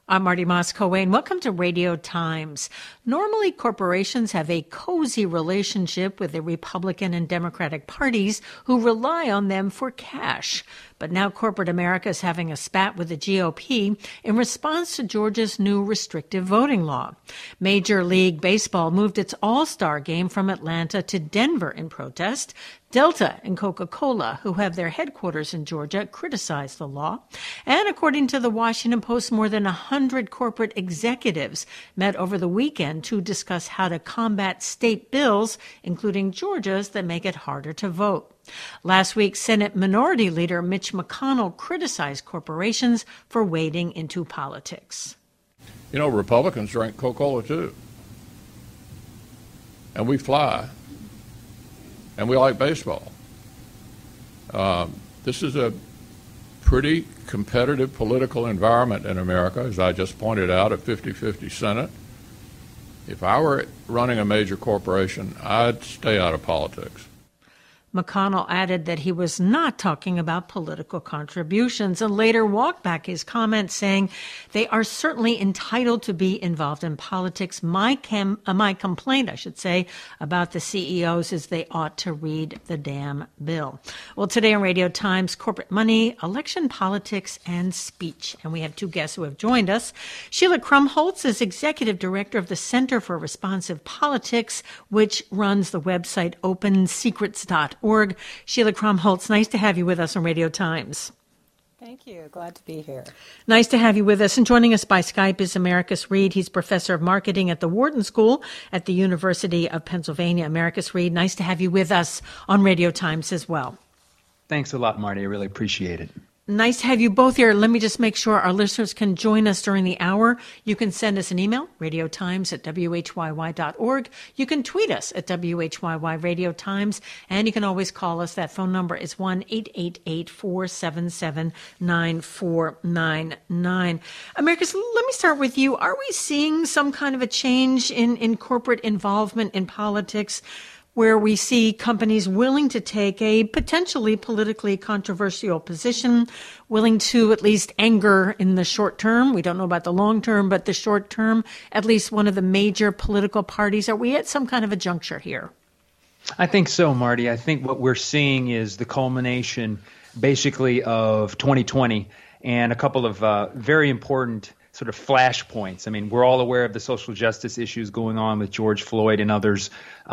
I'm Marty Moscoe-Wayne. Welcome to Radio Times. Normally, corporations have a cozy relationship with the Republican and Democratic parties who rely on them for cash. But now corporate America is having a spat with the GOP in response to Georgia's new restrictive voting law. Major League Baseball moved its All-Star game from Atlanta to Denver in protest. Delta and Coca-Cola, who have their headquarters in Georgia, criticized the law. And according to the Washington Post, more than 100 corporate executives met over the weekend to discuss how to combat state bills, including Georgia's, that make it harder to vote. Last week, Senate Minority Leader Mitch McConnell criticized corporations for wading into politics. You know, Republicans drink Coca-Cola too. And we fly. And we like baseball. This is a pretty competitive political environment in America, as I just pointed out, a 50-50 Senate. If I were running a major corporation, I'd stay out of politics. McConnell added that he was not talking about political contributions and later walked back his comments, saying they are certainly entitled to be involved in politics. My complaint, about the CEOs is they ought to read the damn bill. Well, today on Radio Times, corporate money, election politics, and speech. And we have two guests who have joined us. Sheila Krumholtz is executive director of the Center for Responsive Politics, which runs the website opensecrets.org. Sheila Krumholtz, nice to have you with us on Radio Times. Thank you. Glad to be here. Nice to have you with us. And joining us by Skype is Americus Reed. He's professor of marketing at the Wharton School at the University of Pennsylvania. Americus Reed, nice to have you with us on Radio Times as well. Thanks a lot, Marty. I really appreciate it. Nice to have you both here. Let me just make sure our listeners can join us during the hour. You can send us an email, radiotimes@whyy.org. You can tweet us at WHYY Radio Times, and you can always call us. That phone number is 1-888-477-9499. Americus, let me start with you. Are we seeing some kind of a change in corporate involvement in politics, where we see companies willing to take a potentially politically controversial position, willing to at least anger in the short term? We don't know about the long term, but the short term, at least one of the major political parties. Are we at some kind of a juncture here? I think so, Marty. I think what we're seeing is the culmination, basically, of 2020 and a couple of very important sort of flashpoints. I mean, we're all aware of the social justice issues going on with George Floyd and others.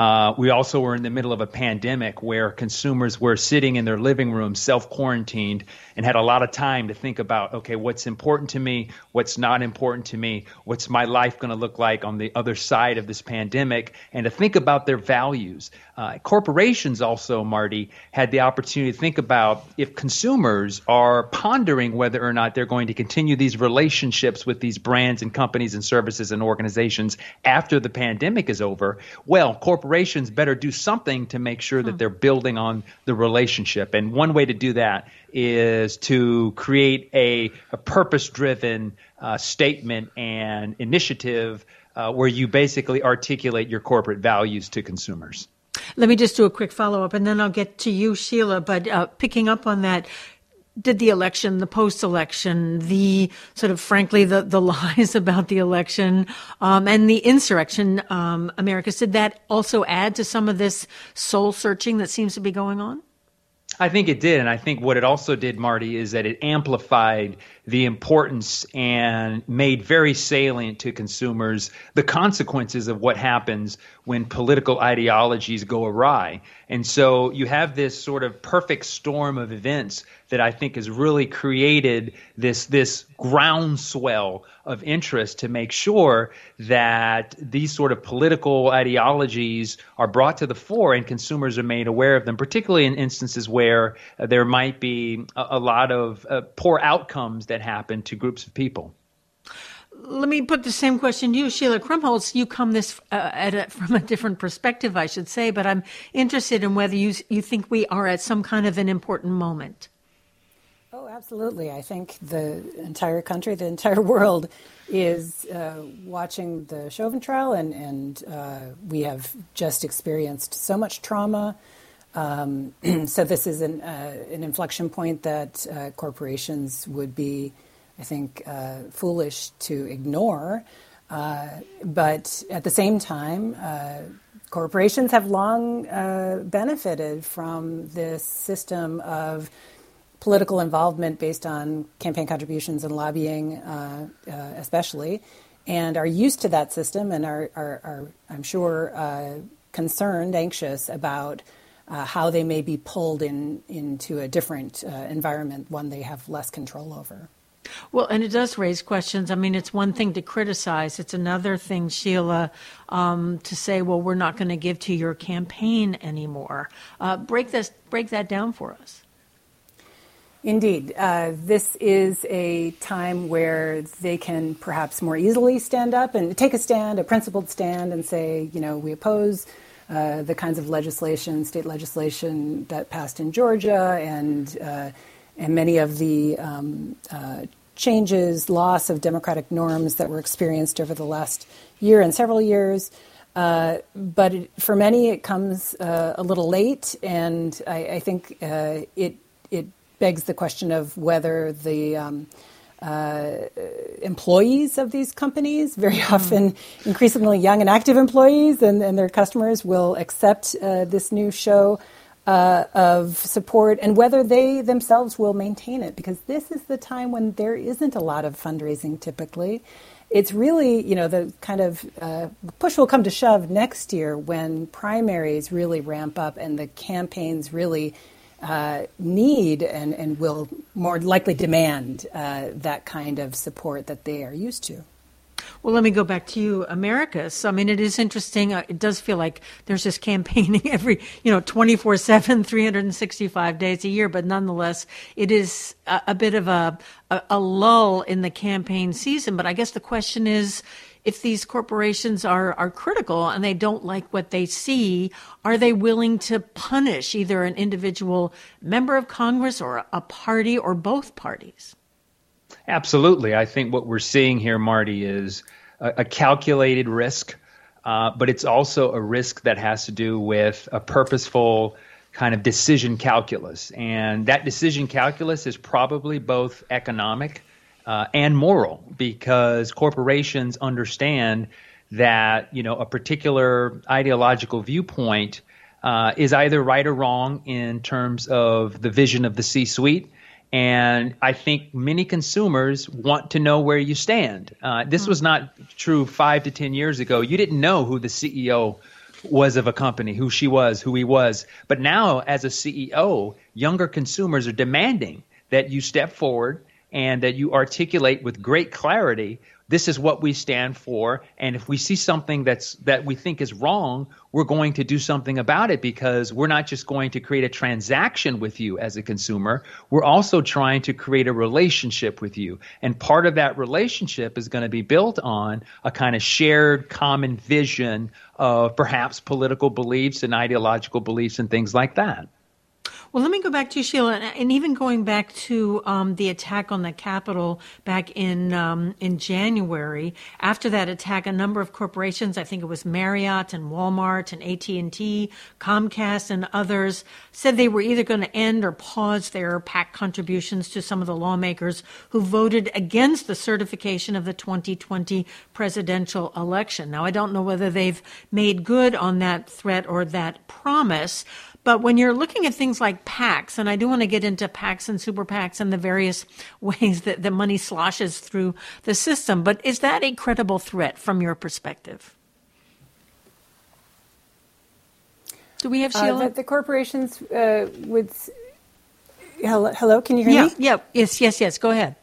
We also were in the middle of a pandemic where consumers were sitting in their living rooms, self-quarantined, and had a lot of time to think about, okay, what's important to me, what's not important to me, what's my life going to look like on the other side of this pandemic, and to think about their values. Corporations also, Marty, had the opportunity to think about if consumers are pondering whether or not they're going to continue these relationships with these brands and companies and services and organizations after the pandemic is over. Well, corporations better do something to make sure that they're building on the relationship. And one way to do that is to create a purpose-driven statement and initiative where you basically articulate your corporate values to consumers. Let me just do a quick follow-up, and then I'll get to you, Sheila. But picking up on that, did the election, the post-election, the sort of, frankly, the lies about the election and the insurrection, Americus, did that also add to some of this soul-searching that seems to be going on? I think it did. And I think what it also did, Marty, is that it amplified the importance and made very salient to consumers the consequences of what happens when political ideologies go awry. And so you have this sort of perfect storm of events that I think has really created this groundswell of interest to make sure that these sort of political ideologies are brought to the fore and consumers are made aware of them, particularly in instances where there might be a lot of poor outcomes that happen to groups of people. Let me put the same question to you, Sheila Krumholtz. You come this from a different perspective, I should say, but I'm interested in whether you think we are at some kind of an important moment. Oh, absolutely. I think the entire country, the entire world is watching the Chauvin trial, and we have just experienced so much trauma. So this is an inflection point that corporations would be I think, foolish to ignore. But at the same time, corporations have long benefited from this system of political involvement based on campaign contributions and lobbying, especially, and are used to that system and are I'm sure, concerned, anxious about how they may be pulled into a different environment, one they have less control over. Well, and it does raise questions. I mean, it's one thing to criticize. It's another thing, Sheila, to say, well, we're not going to give to your campaign anymore. Break that down for us. Indeed. This is a time where they can perhaps more easily stand up and take a stand, a principled stand, and say, we oppose the kinds of legislation, state legislation that passed in Georgia and many of the changes, loss of democratic norms that were experienced over the last year and several years. But for many, it comes a little late, and I think it begs the question of whether the employees of these companies, very often increasingly young and active employees and their customers, will accept this new show of support, and whether they themselves will maintain it, because this is the time when there isn't a lot of fundraising typically. It's really, the kind of push will come to shove next year when primaries really ramp up and the campaigns really need and will more likely demand that kind of support that they are used to. Well, let me go back to you, Americus. I mean, it is interesting. It does feel like there's this campaigning every, 24/7, 365 days a year. But nonetheless, it is a bit of a lull in the campaign season. But I guess the question is, if these corporations are critical and they don't like what they see, are they willing to punish either an individual member of Congress or a party or both parties? Absolutely. I think what we're seeing here, Marty, is a calculated risk, but it's also a risk that has to do with a purposeful kind of decision calculus. And that decision calculus is probably both economic and moral, because corporations understand that, a particular ideological viewpoint is either right or wrong in terms of the vision of the C-suite. And I think many consumers want to know where you stand. This was not true 5 to 10 years ago. You didn't know who the CEO was of a company, who she was, who he was. But now, as a CEO, younger consumers are demanding that you step forward and that you articulate with great clarity, this is what we stand for. And if we see something that we think is wrong, we're going to do something about it, because we're not just going to create a transaction with you as a consumer. We're also trying to create a relationship with you. And part of that relationship is going to be built on a kind of shared common vision of perhaps political beliefs and ideological beliefs and things like that. Well, let me go back to you, Sheila, and even going back to the attack on the Capitol back in January. After that attack, a number of corporations, I think it was Marriott and Walmart and AT&T, Comcast, and others, said they were either going to end or pause their PAC contributions to some of the lawmakers who voted against the certification of the 2020 presidential election. Now, I don't know whether they've made good on that threat or that promise. But when you're looking at things like PACs, and I do want to get into PACs and super PACs and the various ways that the money sloshes through the system, but is that a credible threat from your perspective? Do we have Sheila? That the corporations would... Hello, can you hear me? Yeah, yes, go ahead.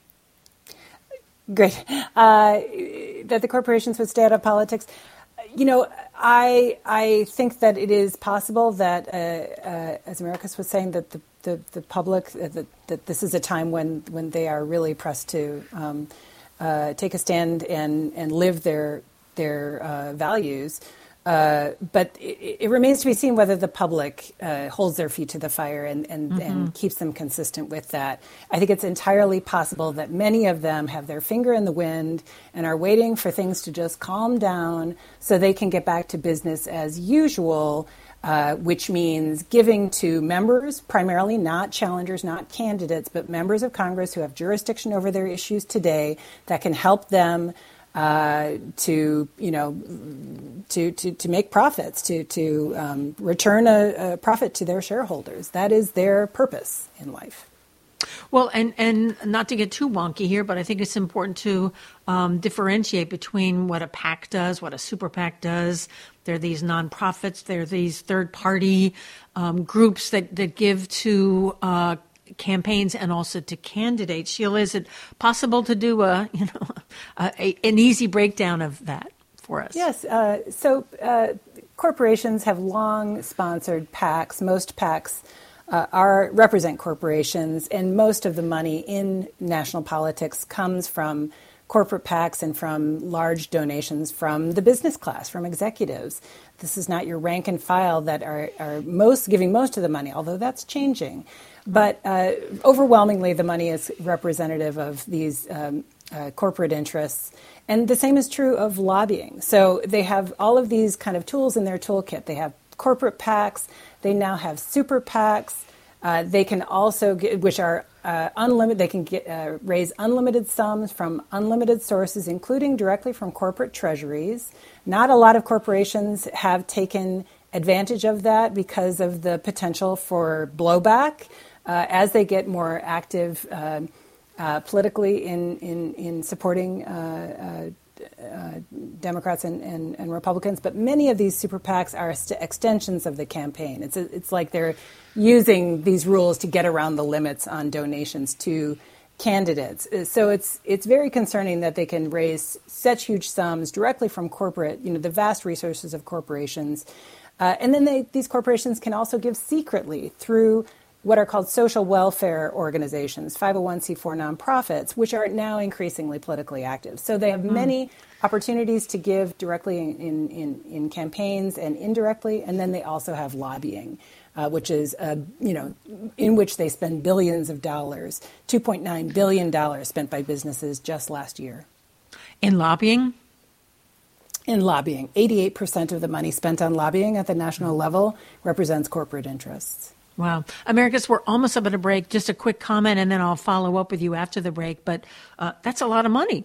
Great. That the corporations would stay out of politics. I think that it is possible that, as Americus was saying, that the public, that this is a time when they are really pressed to take a stand and live their values. But it remains to be seen whether the public holds their feet to the fire and keeps them consistent with that. I think it's entirely possible that many of them have their finger in the wind and are waiting for things to just calm down so they can get back to business as usual, which means giving to members, primarily not challengers, not candidates, but members of Congress who have jurisdiction over their issues today that can help them to make profits, to return a profit to their shareholders. That is their purpose in life. Well, and not to get too wonky here, but I think it's important to differentiate between what a PAC does, what a super PAC does. There are these nonprofits, there are these third-party groups that give to campaigns and also to candidates. Sheila, is it possible to do an easy breakdown of that for us? Yes. So corporations have long sponsored PACs. Most PACs represent corporations, and most of the money in national politics comes from corporate PACs and from large donations from the business class, from executives. This is not your rank and file that are giving most of the money, although that's changing. But overwhelmingly, the money is representative of these corporate interests. And the same is true of lobbying. So they have all of these kind of tools in their toolkit. They have corporate PACs. They now have super PACs. They can also which are unlimited. They can raise unlimited sums from unlimited sources, including directly from corporate treasuries. Not a lot of corporations have taken advantage of that because of the potential for blowback as they get more active politically in supporting Democrats and Republicans, but many of these super PACs are extensions of the campaign. It's like they're using these rules to get around the limits on donations to candidates. So it's very concerning that they can raise such huge sums directly from corporate, the vast resources of corporations, and then these corporations can also give secretly through what are called social welfare organizations, 501c4 nonprofits, which are now increasingly politically active. So they have many opportunities to give directly in campaigns and indirectly, and then they also have lobbying, which is, in which they spend billions of dollars, $2.9 billion spent by businesses just last year. In lobbying? In lobbying. 88% of the money spent on lobbying at the national level represents corporate interests. Wow. Americus, we're almost up at a break. Just a quick comment, and then I'll follow up with you after the break. But that's a lot of money.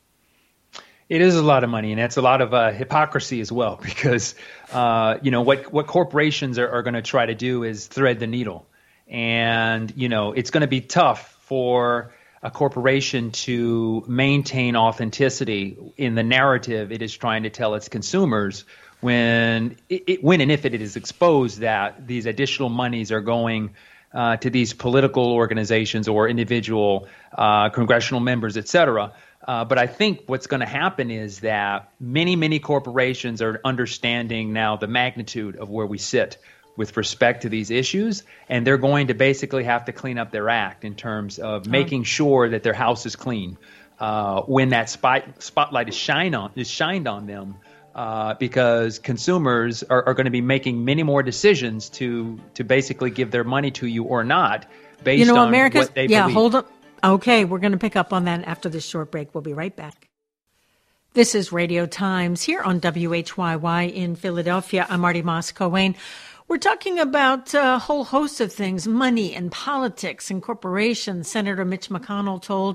It is a lot of money, and that's a lot of hypocrisy as well, because, what corporations are going to try to do is thread the needle. And, it's going to be tough for a corporation to maintain authenticity in the narrative it is trying to tell its consumers when and if it is exposed that these additional monies are going to these political organizations or individual congressional members, et cetera. But I think what's going to happen is that many corporations are understanding now the magnitude of where we sit with respect to these issues, and they're going to basically have to clean up their act in terms of making sure that their house is clean when that spotlight is shined on them. Because consumers are going to be making many more decisions to basically give their money to you or not based on what they believe. Yeah, hold up. Okay, we're going to pick up on that after this short break. We'll be right back. This is Radio Times here on WHYY in Philadelphia. I'm Marty Moss-Coane. We're talking about a whole host of things, money and politics and corporations. Senator Mitch McConnell told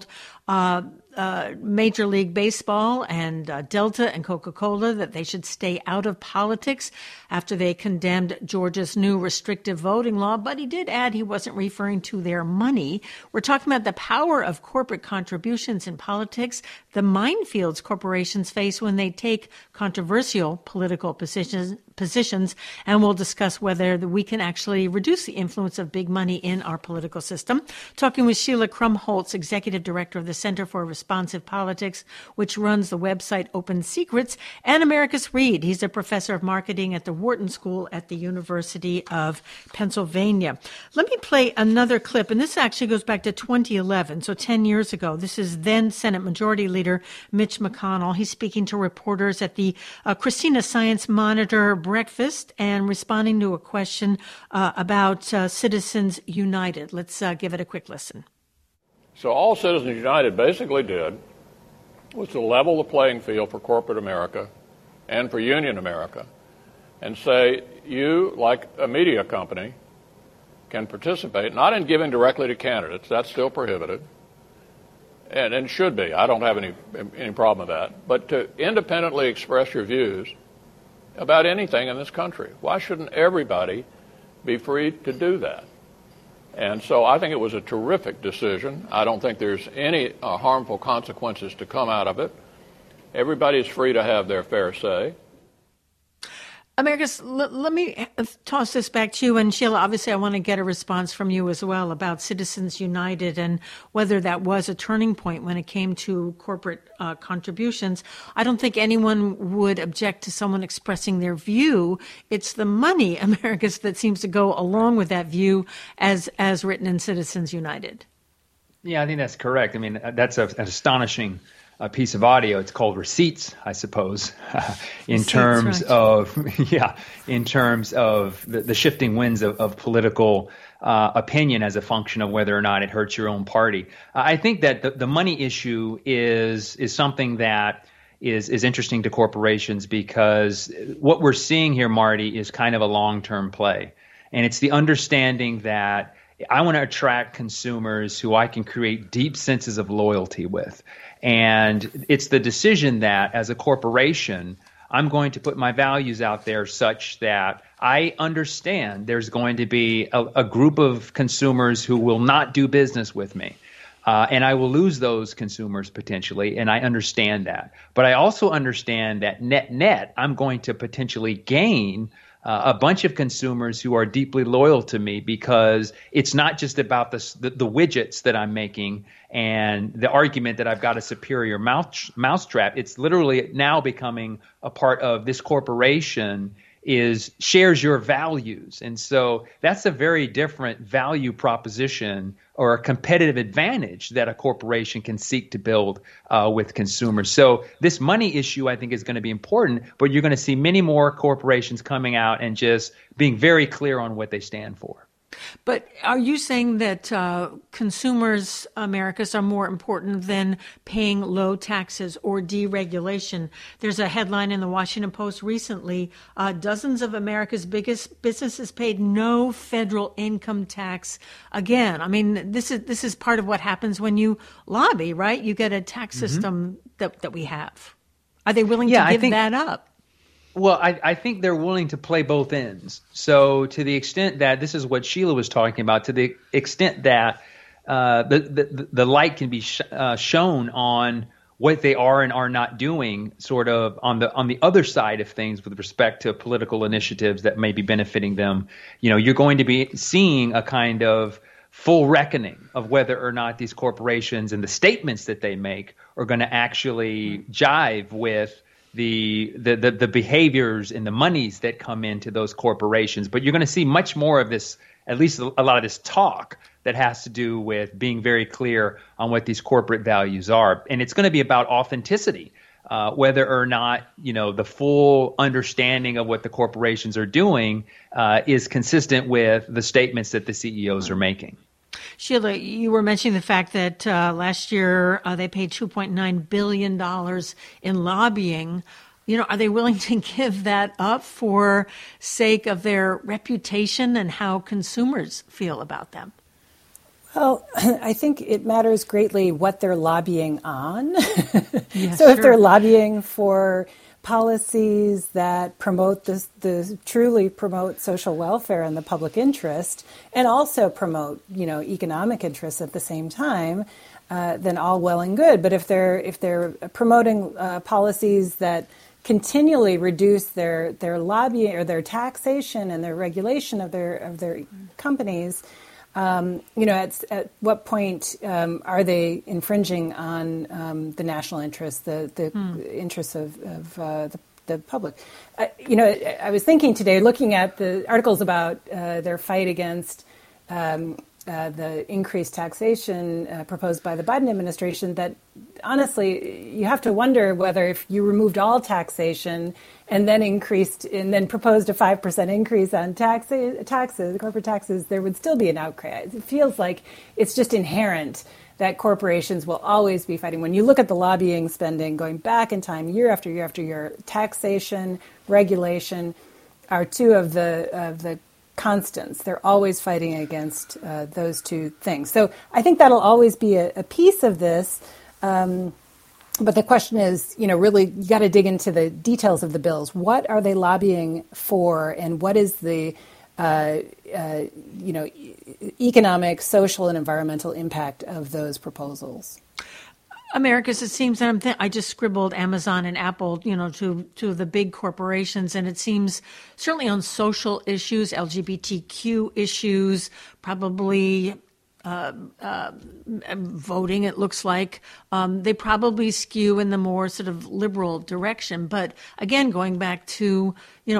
Major League Baseball and Delta and Coca-Cola that they should stay out of politics after they condemned Georgia's new restrictive voting law. But he did add he wasn't referring to their money. We're talking about the power of corporate contributions in politics, the minefields corporations face when they take controversial political positions, and we'll discuss whether we can actually reduce the influence of big money in our political system. Talking with Sheila Krumholtz, Executive Director of the Center for Responsive Politics, which runs the website Open Secrets, and Americus Reed. He's a professor of marketing at the Wharton School at the University of Pennsylvania. Let me play another clip, and this actually goes back to 2011, so 10 years ago. This is then Senate Majority Leader Mitch McConnell. He's speaking to reporters at the Christina Science Monitor breakfast and responding to a question about Citizens United. Let's give it a quick listen. So all Citizens United basically did was to level the playing field for corporate America and for union America and say, you, like a media company, can participate, not in giving directly to candidates, that's still prohibited, and should be. I don't have any problem with that. But to independently express your views about anything in this country. Why shouldn't everybody be free to do that? And so I think it was a terrific decision. I don't think there's any harmful consequences to come out of it. Everybody is free to have their fair say. Americus, let me toss this back to you. And Sheila, obviously, I want to get a response from you as well about Citizens United and whether that was a turning point when it came to corporate contributions. I don't think anyone would object to someone expressing their view. It's the money, Americus, that seems to go along with that view as written in Citizens United. Yeah, I think that's correct. I mean, that's an astonishing piece of audio. It's called Receipts, I suppose, in terms of the shifting winds of political opinion as a function of whether or not it hurts your own party. I think that the money issue is something that is interesting to corporations because what we're seeing here, Marty, is kind of a long-term play. And it's the understanding that I want to attract consumers who I can create deep senses of loyalty with. And it's the decision that as a corporation, I'm going to put my values out there such that I understand there's going to be a group of consumers who will not do business with me. And I will lose those consumers potentially, and I understand that. But I also understand that net, I'm going to potentially gain a bunch of consumers who are deeply loyal to me because it's not just about the widgets that I'm making and the argument that I've got a superior mousetrap. It's literally now becoming a part of this corporation shares your values. And so that's a very different value proposition or a competitive advantage that a corporation can seek to build with consumers. So this money issue, I think, is going to be important, but you're going to see many more corporations coming out and just being very clear on what they stand for. But are you saying that consumers, Americus, are more important than paying low taxes or deregulation? There's a headline in the Washington Post recently, dozens of America's biggest businesses paid no federal income tax again. I mean, this is part of what happens when you lobby, right? You get a tax system that we have. Are they willing to give that up? Well, I think they're willing to play both ends. So to the extent that this is what Sheila was talking about, to the extent that the light can be shown on what they are and are not doing sort of on the other side of things with respect to political initiatives that may be benefiting them, you're going to be seeing a kind of full reckoning of whether or not these corporations and the statements that they make are going to actually jive with the behaviors and the monies that come into those corporations. But you're going to see much more of this, at least a lot of this talk that has to do with being very clear on what these corporate values are. And it's going to be about authenticity, whether or not, the full understanding of what the corporations are doing is consistent with the statements that the CEOs are making. Sheila, you were mentioning the fact that last year they paid $2.9 billion in lobbying. Are they willing to give that up for sake of their reputation and how consumers feel about them? Well, I think it matters greatly what they're lobbying on. Yes, so if they're lobbying for policies that promote truly promote social welfare and the public interest, and also promote economic interests at the same time, then all well and good. But if they're promoting policies that continually reduce their lobbying or their taxation and their regulation of their companies, at what point are they infringing on the national interest, the interests of the public? I was thinking today, looking at the articles about their fight against the increased taxation proposed by the Biden administration, that honestly, you have to wonder whether if you removed all taxation and then proposed a 5% increase on taxes, corporate taxes, there would still be an outcry. It feels like it's just inherent that corporations will always be fighting. When you look at the lobbying spending going back in time, year after year after year, taxation, regulation, are two of the constants. They're always fighting against those two things. So I think that'll always be a piece of this. But the question is, really, you got to dig into the details of the bills. What are they lobbying for, and what is the, economic, social, and environmental impact of those proposals? Americus, it seems that I just scribbled Amazon and Apple, to the big corporations, and it seems certainly on social issues, LGBTQ issues, probably voting, it looks like, they probably skew in the more sort of liberal direction. But again, going back to,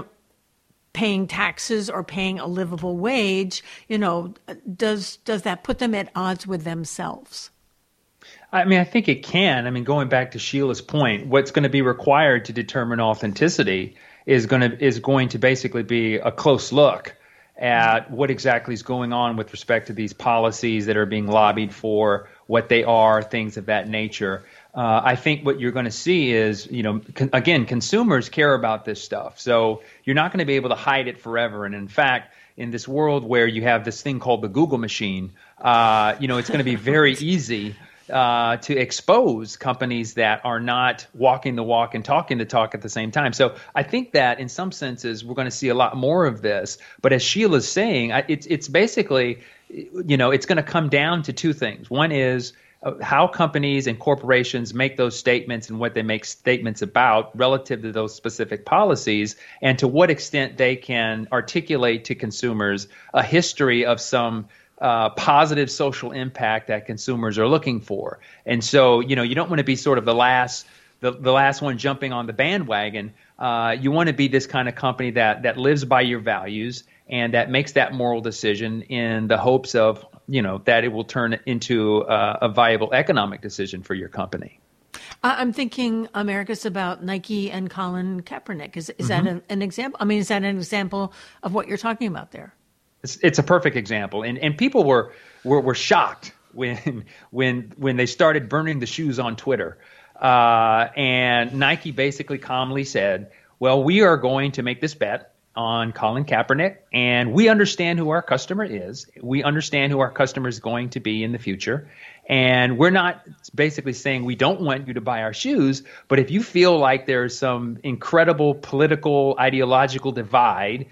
paying taxes or paying a livable wage, does that put them at odds with themselves? I mean, I think it can. I mean, going back to Sheila's point, what's going to be required to determine authenticity is going to basically be a close look at what exactly is going on with respect to these policies that are being lobbied for, what they are, things of that nature. I think what you're going to see is, again, consumers care about this stuff. So you're not going to be able to hide it forever. And in fact, in this world where you have this thing called the Google machine, it's going to be very easy to expose companies that are not walking the walk and talking the talk at the same time. So I think that in some senses we're going to see a lot more of this. But as Sheila's saying, it's basically, it's going to come down to two things. One is how companies and corporations make those statements and what they make statements about relative to those specific policies, and to what extent they can articulate to consumers a history of some positive social impact that consumers are looking for. And so, you don't want to be sort of the last one jumping on the bandwagon. You want to be this kind of company that lives by your values and that makes that moral decision in the hopes of, that it will turn into a viable economic decision for your company. I'm thinking, Americus, about Nike and Colin Kaepernick. Is that an example? I mean, is that an example of what you're talking about there? It's a perfect example, and people were shocked when they started burning the shoes on Twitter, and Nike basically calmly said, "Well, we are going to make this bet on Colin Kaepernick, and we understand who our customer is. We understand who our customer is going to be in the future, and we're not basically saying we don't want you to buy our shoes, but if you feel like there's some incredible political ideological divide,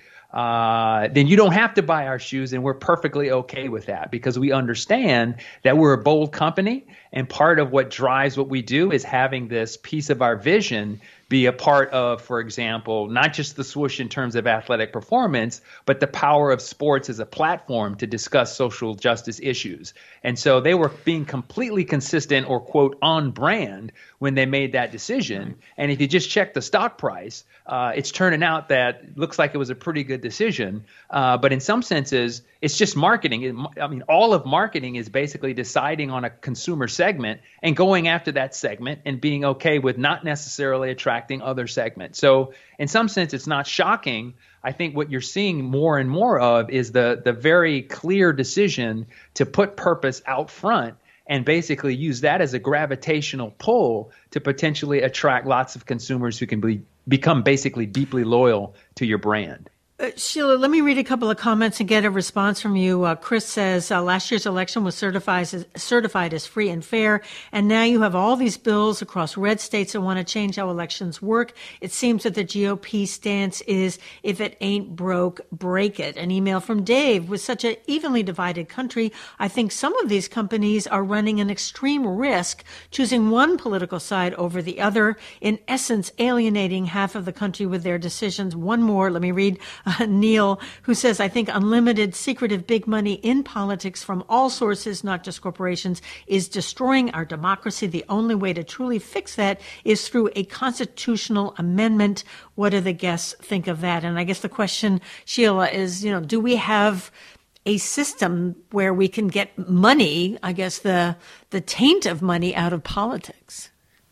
then you don't have to buy our shoes, and we're perfectly okay with that because we understand that we're a bold company, and part of what drives what we do is having this piece of our vision be a part of, for example, not just the swoosh in terms of athletic performance, but the power of sports as a platform to discuss social justice issues." And so they were being completely consistent or, quote, on brand when they made that decision. And if you just check the stock price, it's turning out that it looks like it was a pretty good decision. But in some senses, it's just marketing. I mean, all of marketing is basically deciding on a consumer segment and going after that segment and being okay with not necessarily attracting other segments. So in some sense, it's not shocking. I think what you're seeing more and more of is the very clear decision to put purpose out front and basically use that as a gravitational pull to potentially attract lots of consumers who can become basically deeply loyal to your brand. Sheila, let me read a couple of comments and get a response from you. Chris says, last year's election was certified as free and fair, and now you have all these bills across red states that want to change how elections work. It seems that the GOP stance is, if it ain't broke, break it. An email from Dave: with such an evenly divided country, I think some of these companies are running an extreme risk, choosing one political side over the other, in essence alienating half of the country with their decisions. One more, let me read. Neil, who says, I think unlimited, secretive big money in politics from all sources, not just corporations, is destroying our democracy. The only way to truly fix that is through a constitutional amendment. What do the guests think of that? And I guess the question, Sheila, is, do we have a system where we can get money, I guess the taint of money, out of politics?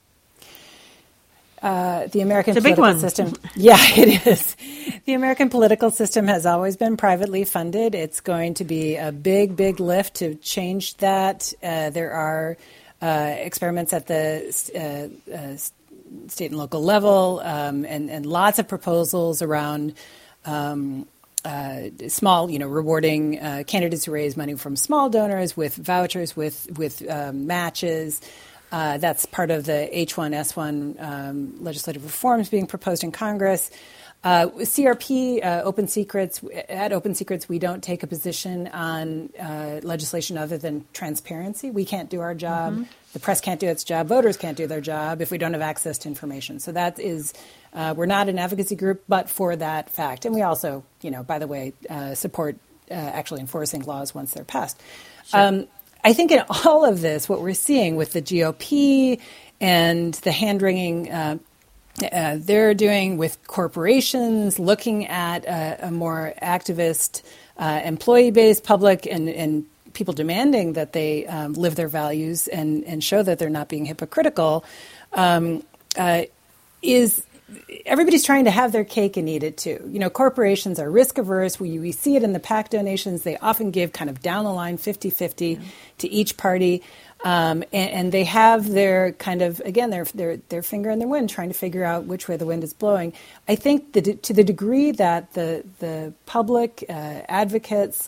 The American political system. Yeah, it is. The American political system has always been privately funded. It's going to be a big, big lift to change that. There are experiments at the state and local level, and lots of proposals around small, rewarding candidates who raise money from small donors with vouchers, with matches. That's part of the H1S1 legislative reforms being proposed in Congress. CRP, Open Secrets, at Open Secrets, we don't take a position on legislation other than transparency. We can't do our job. Mm-hmm. The press can't do its job. Voters can't do their job if we don't have access to information. So that is, we're not an advocacy group, but for that fact. And we also, by the way, support actually enforcing laws once they're passed. Sure. I think in all of this, what we're seeing with the GOP and the hand-wringing they're doing with corporations, looking at a more activist, employee-based public and people demanding that they live their values and show that they're not being hypocritical, is everybody's trying to have their cake and eat it too. Corporations are risk averse. We see it in the PAC donations. They often give kind of down the line 50-50 to each party. And they have their kind of, again, their finger in the wind, trying to figure out which way the wind is blowing. I think to the degree that the public advocates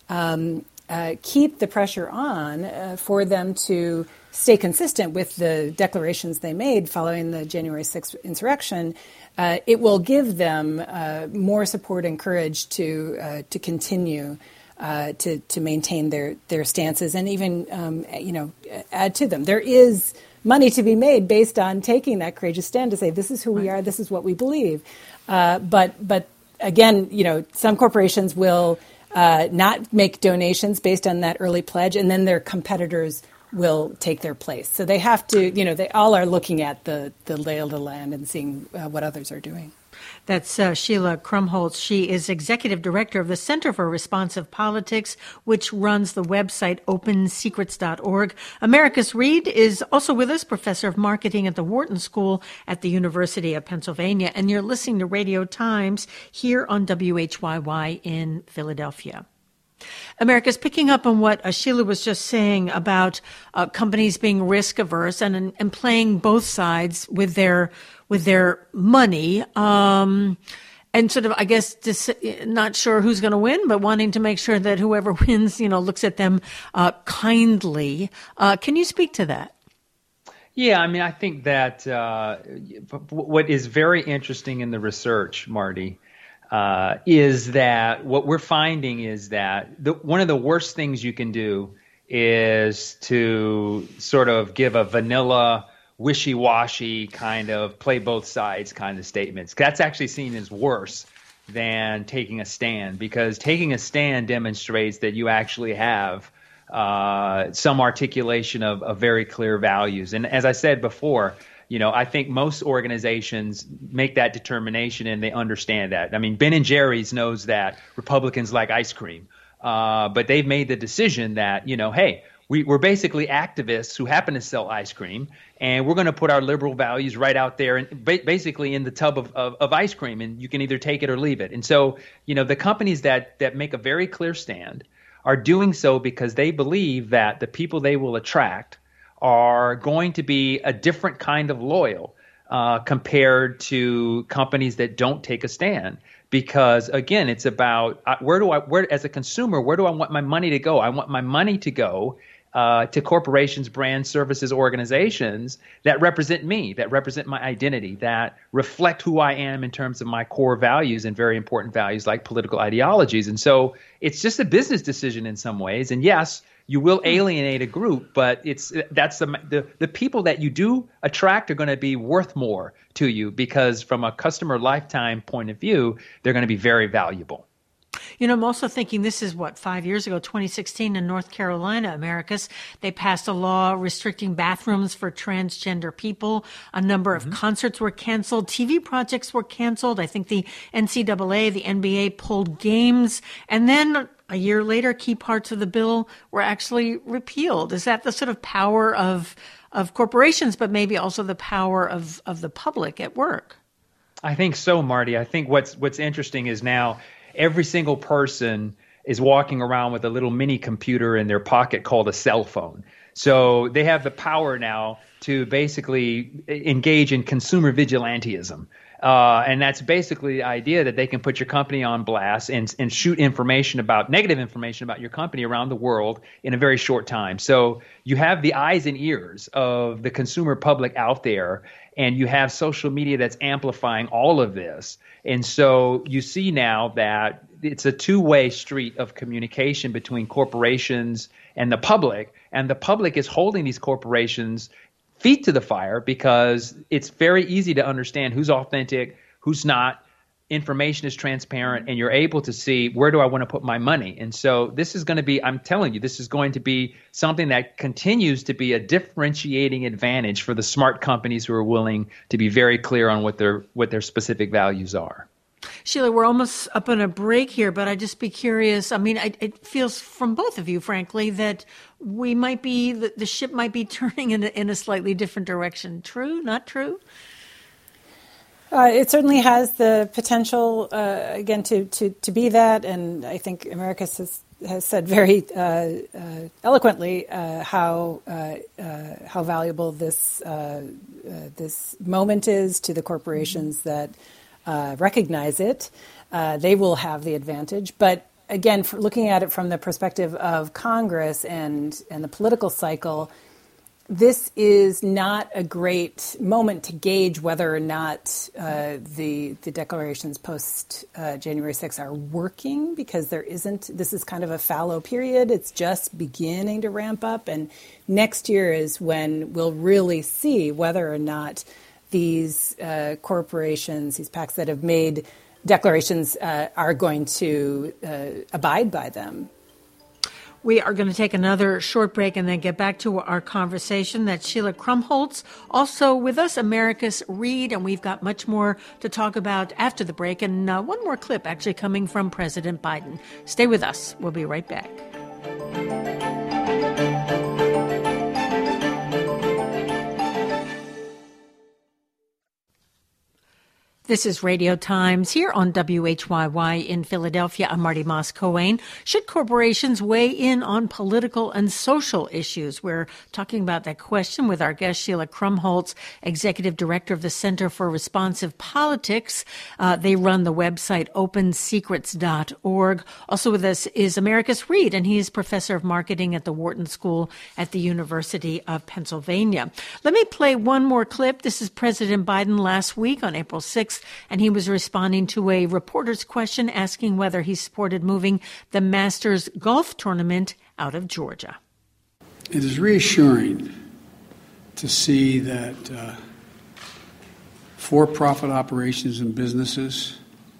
keep the pressure on for them to stay consistent with the declarations they made following the January 6th insurrection, it will give them more support and courage to continue to maintain their stances and even add to them. There is money to be made based on taking that courageous stand to say this is who we are, this is what we believe. But again, some corporations will not make donations based on that early pledge, and then their competitors will take their place. So they have to, they all are looking at the lay of the land and seeing what others are doing. That's Sheila Krumholtz. She is executive director of the Center for Responsive Politics, which runs the website opensecrets.org. Americus Reed is also with us, professor of marketing at the Wharton School at the University of Pennsylvania. And you're listening to Radio Times here on WHYY in Philadelphia. America's picking up on what Sheila was just saying about companies being risk averse and playing both sides with their money, and sort of, I guess, not sure who's going to win, but wanting to make sure that whoever wins, looks at them kindly. Can you speak to that? Yeah, I think that what is very interesting in the research, Marty, is that what we're finding is that one of the worst things you can do is to sort of give a vanilla, wishy-washy kind of play both sides kind of statements. That's actually seen as worse than taking a stand, because taking a stand demonstrates that you actually have some articulation of very clear values. And as I said before, I think most organizations make that determination and they understand that. Ben & Jerry's knows that Republicans like ice cream, but they've made the decision that, hey, we're basically activists who happen to sell ice cream, and we're going to put our liberal values right out there and basically in the tub of ice cream, and you can either take it or leave it. And so, the companies that make a very clear stand are doing so because they believe that the people they will attract are going to be a different kind of loyal compared to companies that don't take a stand. Because again, it's about where as a consumer, where do I want my money to go? I want my money to go to corporations, brands, services, organizations that represent me, that represent my identity, that reflect who I am in terms of my core values and very important values like political ideologies. And so it's just a business decision in some ways. And yes, you will alienate a group, but that's the people that you do attract are going to be worth more to you because from a customer lifetime point of view, they're going to be very valuable. I'm also thinking this is 5 years ago, 2016 in North Carolina, Americus. They passed a law restricting bathrooms for transgender people. A number of concerts were canceled. TV projects were canceled. I think the NCAA, the NBA pulled games. And then a year later, key parts of the bill were actually repealed. Is that the sort of power of corporations, but maybe also the power of the public at work? I think so, Marty. I think what's interesting is now every single person is walking around with a little mini computer in their pocket called a cell phone. So they have the power now to basically engage in consumer vigilantism. And that's basically the idea that they can put your company on blast and shoot negative information about your company around the world in a very short time. So you have the eyes and ears of the consumer public out there, and you have social media that's amplifying all of this. And so you see now that it's a two-way street of communication between corporations and the public is holding these corporations feet to the fire because it's very easy to understand who's authentic, who's not. Information is transparent, and you're able to see where do I want to put my money. And so this is going to be, I'm telling you, this is going to be something that continues to be a differentiating advantage for the smart companies who are willing to be very clear on what their specific values are. Sheila, we're almost up on a break here, but I'd just be curious. I mean, it feels from both of you, frankly, that the ship might be turning in a slightly different direction. True? Not true? It certainly has the potential, again, to be that. And I think Americus has said very eloquently how valuable this moment is to the corporations that recognize it. They will have the advantage. But again, looking at it from the perspective of Congress and the political cycle, this is not a great moment to gauge whether or not the declarations post January 6th are working, because this is kind of a fallow period. It's just beginning to ramp up. And next year is when we'll really see whether or not these corporations, these PACs that have made declarations are going to abide by them. We are going to take another short break and then get back to our conversation. That's Sheila Krumholtz. Also with us, Americus Reed, and we've got much more to talk about after the break. And one more clip actually coming from President Biden. Stay with us. We'll be right back. This is Radio Times here on WHYY in Philadelphia. I'm Marty Moss-Coane. Should corporations weigh in on political and social issues? We're talking about that question with our guest, Sheila Krumholtz, Executive Director of the Center for Responsive Politics. They run the website opensecrets.org. Also with us is Americus Reed, and he is Professor of Marketing at the Wharton School at the University of Pennsylvania. Let me play one more clip. This is President Biden last week on April 6th. And he was responding to a reporter's question asking whether he supported moving the Masters golf tournament out of Georgia. It is reassuring to see that for-profit operations and businesses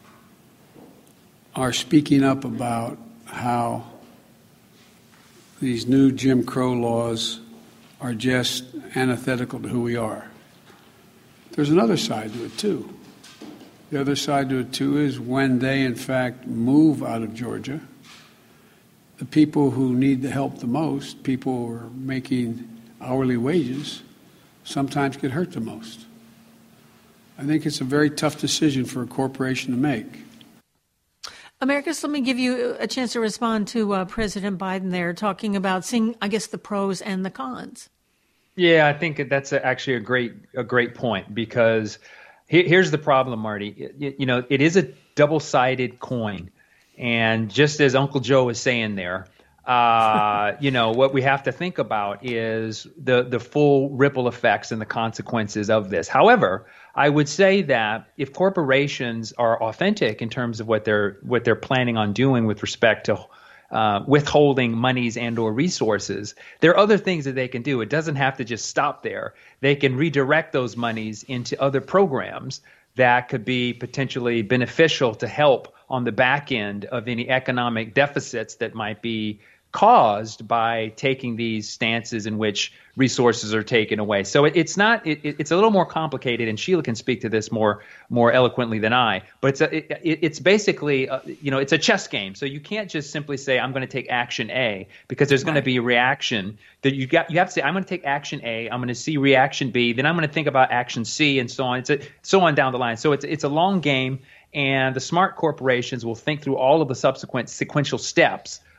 are speaking up about how these new Jim Crow laws are just antithetical to who we are. There's another side to it, too. The other side to it, too, is when they, in fact, move out of Georgia, the people who need the help the most, people who are making hourly wages, sometimes get hurt the most. I think it's a very tough decision for a corporation to make. Americus, let me give you a chance to respond to President Biden there, talking about seeing, I guess, the pros and the cons. Yeah, I think that's actually a great point, because here's the problem, Marty. It is a double-sided coin. And just as Uncle Joe was saying there, what we have to think about is the full ripple effects and the consequences of this. However, I would say that if corporations are authentic in terms of what they're planning on doing with respect to withholding monies and or resources, there are other things that they can do. It doesn't have to just stop there. They can redirect those monies into other programs that could be potentially beneficial to help on the back end of any economic deficits that might be caused by taking these stances in which resources are taken away. So it's a little more complicated, and Sheila can speak to this more eloquently than I. But it's basically it's a chess game. So you can't just simply say I'm going to take action A, because there's going to be a reaction that you have to say I'm going to take action A, I'm going to see reaction B, then I'm going to think about action C, and so on. So on down the line. So it's a long game, and the smart corporations will think through all of the subsequent sequential steps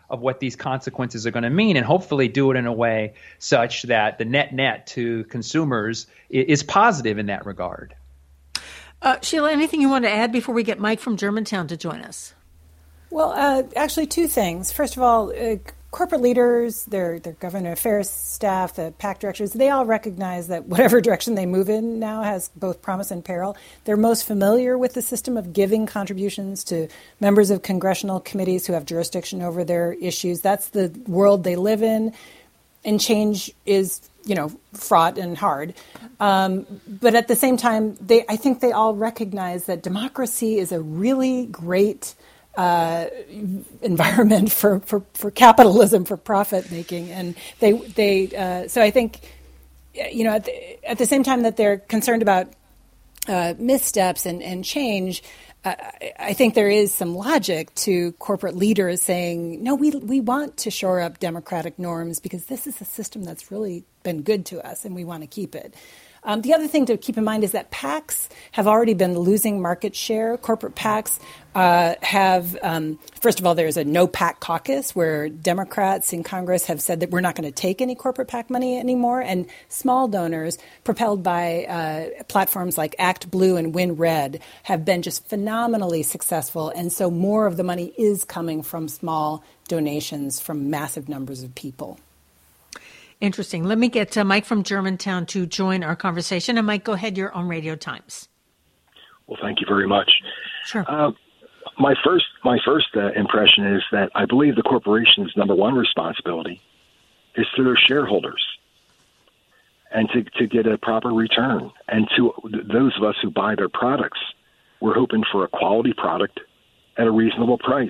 of what these consequences are going to mean, and hopefully do it in a way such that the net to consumers is positive in that regard. Sheila, anything you want to add before we get Mike from Germantown to join us? Well, actually, two things. First of all, corporate leaders, their government affairs staff, the PAC directors, they all recognize that whatever direction they move in now has both promise and peril. They're most familiar with the system of giving contributions to members of congressional committees who have jurisdiction over their issues. That's the world they live in, and change is, fraught and hard. But at the same time, I think they all recognize that democracy is a really great environment for capitalism, for profit making, and so I think at the same time that they're concerned about missteps and change, I think there is some logic to corporate leaders saying, no, we want to shore up democratic norms because this is a system that's really been good to us and we want to keep it. The other thing to keep in mind is that PACs have already been losing market share. Corporate PACs have, first of all, there's a no PAC caucus where Democrats in Congress have said that we're not going to take any corporate PAC money anymore. And small donors, propelled by platforms like Act Blue and Win Red, have been just phenomenally successful. And so more of the money is coming from small donations from massive numbers of people. Interesting. Let me get Mike from Germantown to join our conversation. And Mike, go ahead. You're on Radio Times. Well, thank you very much. Sure. My first impression is that I believe the corporation's number one responsibility is to their shareholders and to get a proper return. And to those of us who buy their products, we're hoping for a quality product at a reasonable price.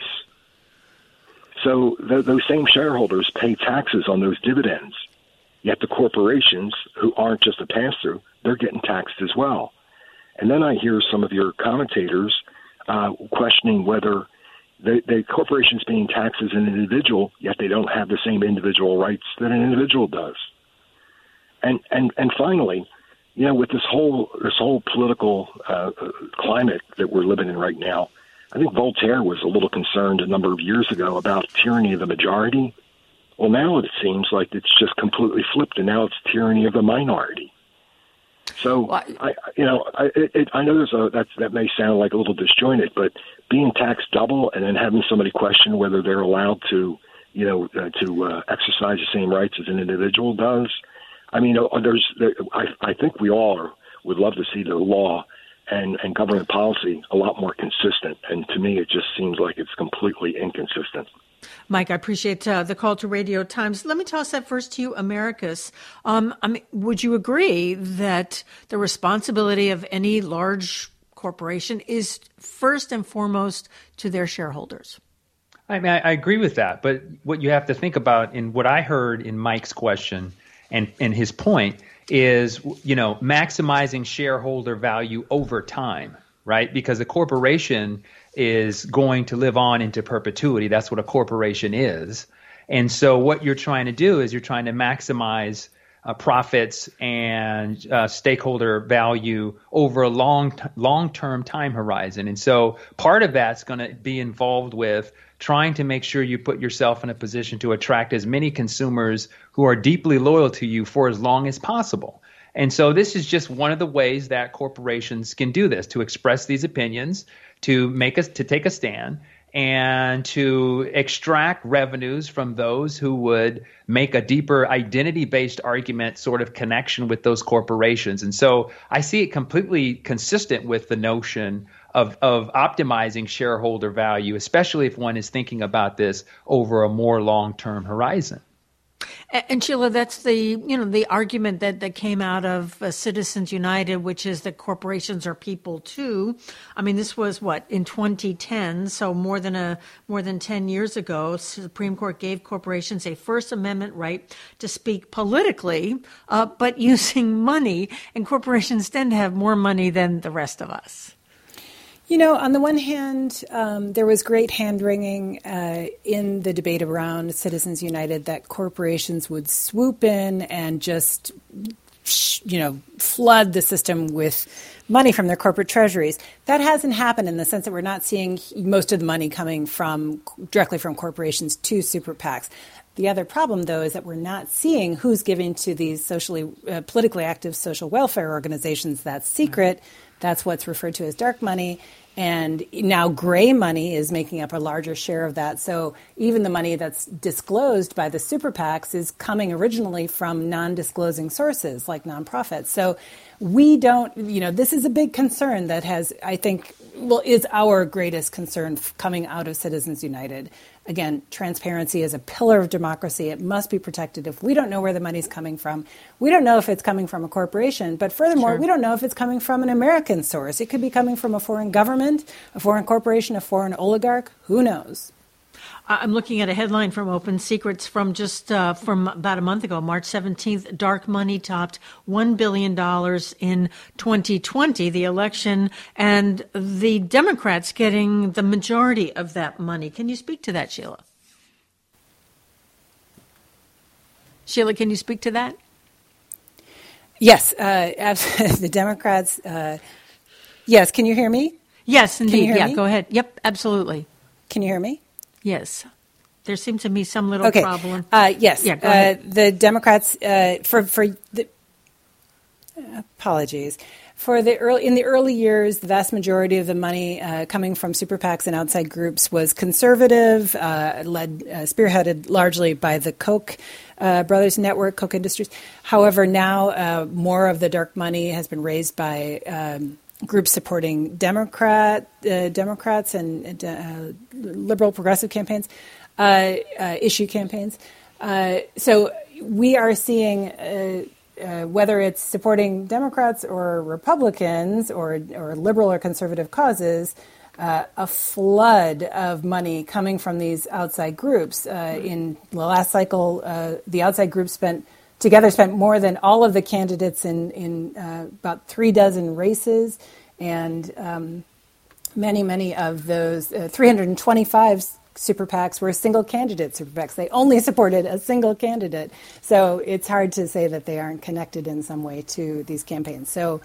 So those same shareholders pay taxes on those dividends. Yet the corporations, who aren't just a pass-through, they're getting taxed as well. And then I hear some of your commentators questioning whether the corporation's paying tax as an individual, yet they don't have the same individual rights that an individual does. And finally, with this whole political climate that we're living in right now, I think Voltaire was a little concerned a number of years ago about tyranny of the majority. Well, now it seems like it's just completely flipped, and now it's tyranny of the minority. So, I know that may sound like a little disjointed, but being taxed double and then having somebody question whether they're allowed to exercise the same rights as an individual does. I mean, I think we all would love to see the law and government policy a lot more consistent. And to me, it just seems like it's completely inconsistent. Mike, I appreciate the call to Radio Times. Let me toss that first to you, Americus. Would you agree that the responsibility of any large corporation is first and foremost to their shareholders? I mean, I agree with that. But what you have to think about, in what I heard in Mike's question and his point, is, maximizing shareholder value over time, right? Because a corporation is going to live on into perpetuity. That's what a corporation is. And so what you're trying to do is you're trying to maximize profits and stakeholder value over a long-term time horizon. And so part of that's going to be involved with trying to make sure you put yourself in a position to attract as many consumers who are deeply loyal to you for as long as possible. And so this is just one of the ways that corporations can do this, to express these opinions, to take a stand, and to extract revenues from those who would make a deeper identity-based argument sort of connection with those corporations. And so I see it completely consistent with the notion of optimizing shareholder value, especially if one is thinking about this over a more long-term horizon. And Sheila, that's the argument that came out of Citizens United, which is that corporations are people too. I mean, this was in 2010, so more than 10 years ago. The Supreme Court gave corporations a First Amendment right to speak politically, but using money, and corporations tend to have more money than the rest of us. On the one hand, there was great hand-wringing in the debate around Citizens United that corporations would swoop in and just flood the system with money from their corporate treasuries. That hasn't happened in the sense that we're not seeing most of the money coming directly from corporations to super PACs. The other problem, though, is that we're not seeing who's giving to these politically active social welfare organizations. That's secret. That's what's referred to as dark money. And now gray money is making up a larger share of that. So even the money that's disclosed by the super PACs is coming originally from non-disclosing sources like nonprofits. So we don't, this is a big concern that is our greatest concern coming out of Citizens United. Again, transparency is a pillar of democracy. It must be protected. If we don't know where the money's coming from, we don't know if it's coming from a corporation. But furthermore, we don't know if it's coming from an American source. It could be coming from a foreign government, a foreign corporation, a foreign oligarch. Who knows? I'm looking at a headline from Open Secrets from from about a month ago, March 17th. Dark money topped $1 billion in 2020, the election, and the Democrats getting the majority of that money. Can you speak to that, Sheila? Sheila, can you speak to that? Yes, the Democrats. Yes, can you hear me? Yes, indeed. Me? Go ahead. Yep, absolutely. Can you hear me? Yes. There seems to be some little problem. Yes. Yeah, go ahead. The Democrats, apologies. In the early years, the vast majority of the money coming from super PACs and outside groups was conservative, spearheaded largely by the Koch brothers network, Koch Industries. However, now more of the dark money has been raised by groups supporting Democrats and liberal progressive campaigns, issue campaigns. So we are seeing, whether it's supporting Democrats or Republicans or liberal or conservative causes, a flood of money coming from these outside groups. In the last cycle, the outside groups spent more than all of the candidates in about 36 races, and many of those 325 super PACs were single candidate super PACs. They only supported a single candidate, so it's hard to say that they aren't connected in some way to these campaigns. So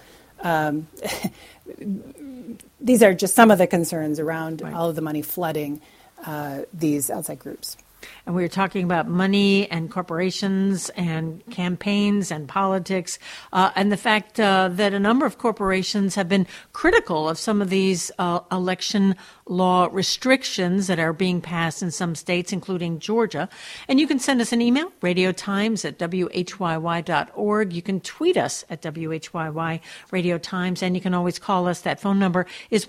these are just some of the concerns around all of the money flooding these outside groups. And we were talking about money and corporations and campaigns and politics, and the fact that a number of corporations have been critical of some of these election law restrictions that are being passed in some states, including Georgia. And you can send us an email, radiotimes@whyy.org. You can tweet us at WHYY Radio Times, and you can always call us. That phone number is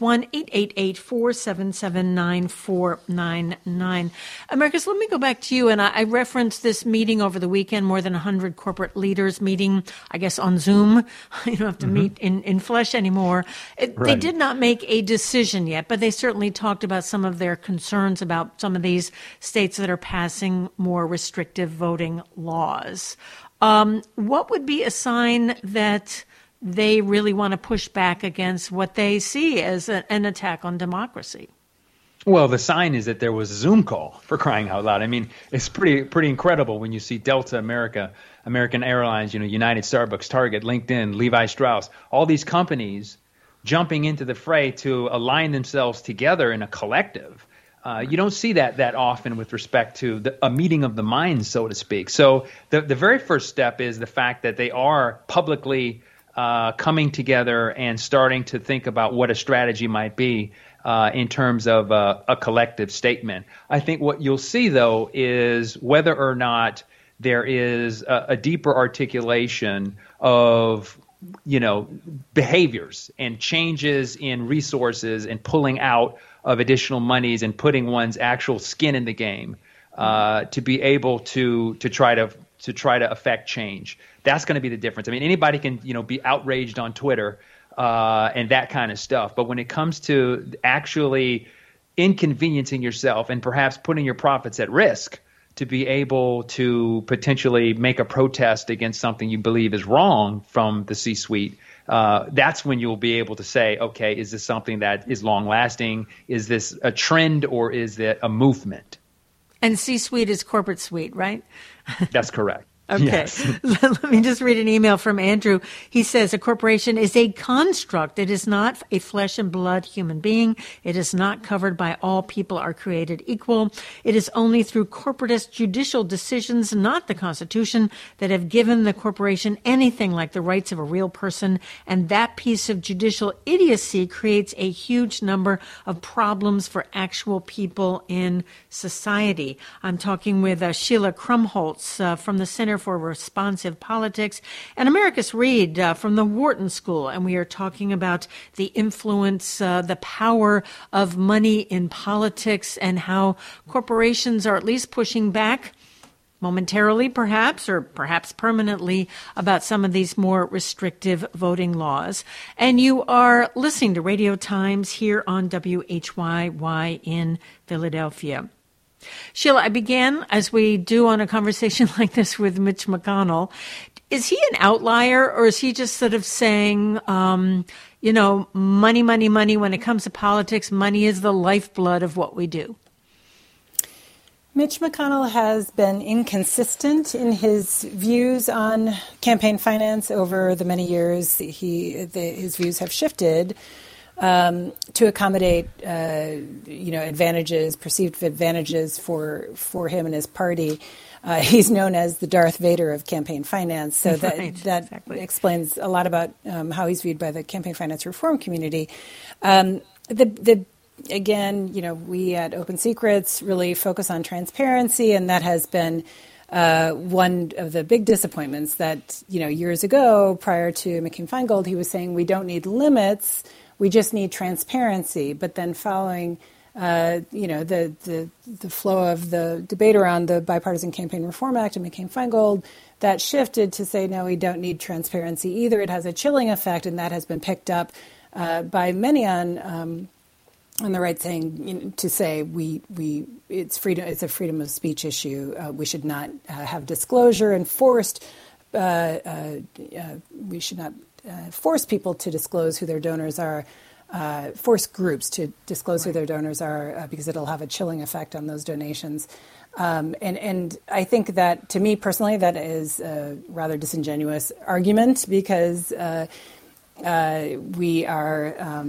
1-888-477-9499. Americus, let me go back to you. And I referenced this meeting over the weekend, more than 100 corporate leaders meeting, I guess, on Zoom. You don't have to meet in flesh anymore. They did not make a decision yet, but they certainly talked about some of their concerns about some of these states that are passing more restrictive voting laws. What would be a sign that they really want to push back against what they see as an attack on democracy? Well, the sign is that there was a Zoom call, for crying out loud. I mean, it's pretty incredible when you see Delta, American Airlines, United, Starbucks, Target, LinkedIn, Levi Strauss, all these companies jumping into the fray to align themselves together in a collective. You don't see that often with respect to a meeting of the minds, so to speak. So the very first step is the fact that they are publicly coming together and starting to think about what a strategy might be in terms of a collective statement. I think what you'll see, though, is whether or not there is a deeper articulation of behaviors and changes in resources and pulling out of additional monies and putting one's actual skin in the game to be able to try to affect change. That's going to be the difference. I mean, anybody can be outraged on Twitter and that kind of stuff, but when it comes to actually inconveniencing yourself and perhaps putting your profits at risk to be able to potentially make a protest against something you believe is wrong from the C-suite, that's when you'll be able to say, okay, is this something that is long-lasting? Is this a trend, or is it a movement? And C-suite is corporate suite, right? That's correct. Okay. Yes. Let me just read an email from Andrew. He says, a corporation is a construct. It is not a flesh and blood human being. It is not covered by all people are created equal. It is only through corporatist judicial decisions, not the Constitution, that have given the corporation anything like the rights of a real person. And that piece of judicial idiocy creates a huge number of problems for actual people in society. I'm talking with Sheila Krumholtz from the Center for Responsive Politics and Americus Reed from the Wharton School. And we are talking about the influence, the power of money in politics and how corporations are at least pushing back momentarily, perhaps, or perhaps permanently, about some of these more restrictive voting laws. And you are listening to Radio Times here on WHYY in Philadelphia. Sheila, I began, as we do on a conversation like this with Mitch McConnell. Is he an outlier, or is he just sort of saying, money, money, money, when it comes to politics, money is the lifeblood of what we do? Mitch McConnell has been inconsistent in his views on campaign finance over the many years. His views have shifted to accommodate, advantages, perceived advantages for him and his party. He's known as the Darth Vader of campaign finance, so that exactly explains a lot about how he's viewed by the campaign finance reform community. Again, we at Open Secrets really focus on transparency, and that has been one of the big disappointments that, years ago, prior to McCain-Feingold, he was saying we don't need limits, we just need transparency. But then following, the flow of the debate around the Bipartisan Campaign Reform Act and McCain-Feingold, that shifted to say, no, we don't need transparency either. It has a chilling effect, and that has been picked up by many on the right, saying to say it's freedom. It's a freedom of speech issue. We should not have disclosure enforced. We should not force people to disclose who their donors are. Force groups to disclose who their donors are because it'll have a chilling effect on those donations. And I think that, to me personally, that is a rather disingenuous argument because we are.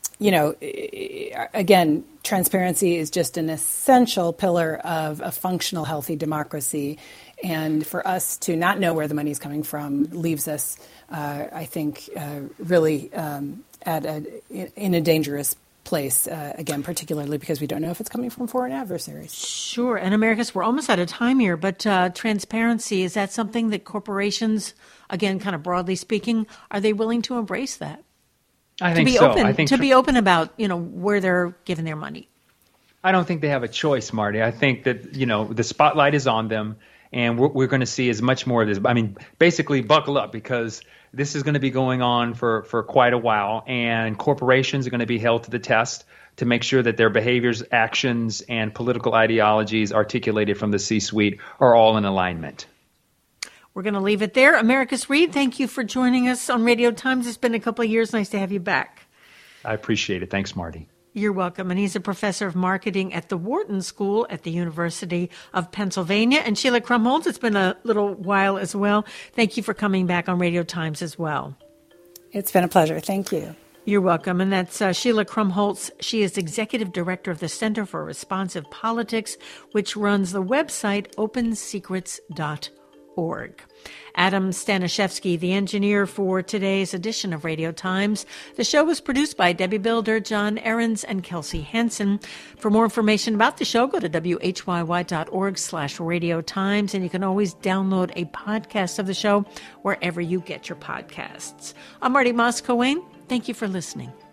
Again, transparency is just an essential pillar of a functional, healthy democracy. And for us to not know where the money is coming from leaves us, I think, really in a dangerous place, again, particularly because we don't know if it's coming from foreign adversaries. Sure. And Americus, we're almost out of time here, but transparency, is that something that corporations, again, kind of broadly speaking, are they willing to embrace that? I think so. To be open about, where they're giving their money. I don't think they have a choice, Marty. I think that, the spotlight is on them, and we're going to see as much more of this. I mean, basically, buckle up, because this is going to be going on for quite a while, and corporations are going to be held to the test to make sure that their behaviors, actions, and political ideologies articulated from the C-suite are all in alignment. We're going to leave it there. Americus Reed, thank you for joining us on Radio Times. It's been a couple of years. Nice to have you back. I appreciate it. Thanks, Marty. You're welcome. And he's a professor of marketing at the Wharton School at the University of Pennsylvania. And Sheila Krumholtz, it's been a little while as well. Thank you for coming back on Radio Times as well. It's been a pleasure. Thank you. You're welcome. And that's Sheila Krumholtz. She is executive director of the Center for Responsive Politics, which runs the website opensecrets.org. Adam Staniszewski, the engineer for today's edition of Radio Times. The show was produced by Debbie Builder, John Ahrens, and Kelsey Hansen. For more information about the show, go to whyy.org/Radio Times, and you can always download a podcast of the show wherever you get your podcasts. I'm Marty Moss-Coane. Thank you for listening.